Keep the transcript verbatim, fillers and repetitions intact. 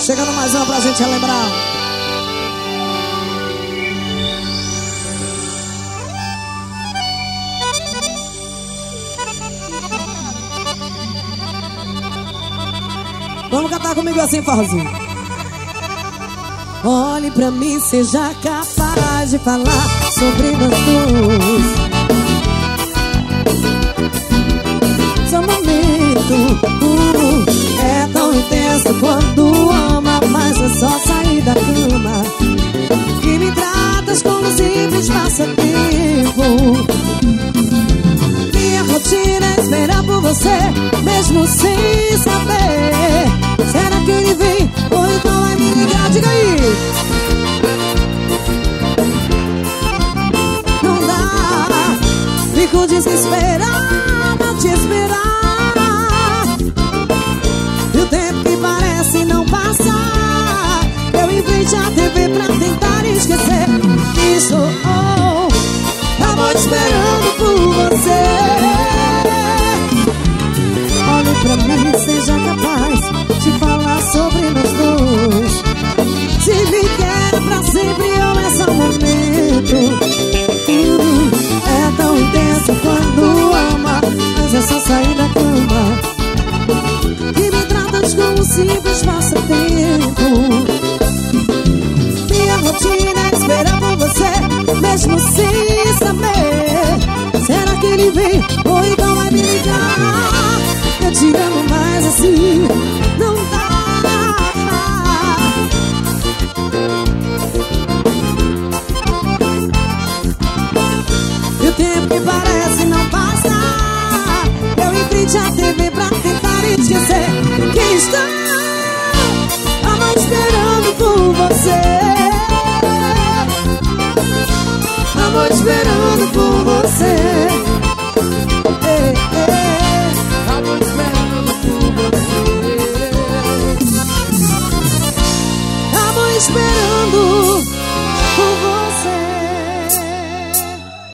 Chegando mais uma pra gente relembrar. Vamos cantar comigo assim, forrozinho. Olhe pra mim, seja capaz de falar sobre nós dois. Seu momento uh, é tão intenso quando ama, mas é só sair da cama. Que me tratas como simples passatempo. Minha rotina é esperar por você, mesmo sem saber. Será que ele vem ou então vai me ligar? Diga aí. Não dá, fico desesperada de esperar. E o tempo que parece não passar. Eu em frente à T V pra tentar esquecer. Estou oh, tava esperando por você. Olhe pra mim, seja capaz de falar sobre nós dois. Se me quer pra sempre ou é só um momento. uh, É tão intenso quando ama, mas é só sair da cama. E me tratas como simples passatempo. Minha rotina é esperar por você, mesmo sem saber. Será que ele vem ou então vai me ligar? Eu te amo, mas assim não dá. E o tempo que parece não passar. Eu em frente à T V pra tentar esquecer que estou tava esperando por você. Tava esperando por você. Ei, ei. Tava esperando por você. Tava esperando por você.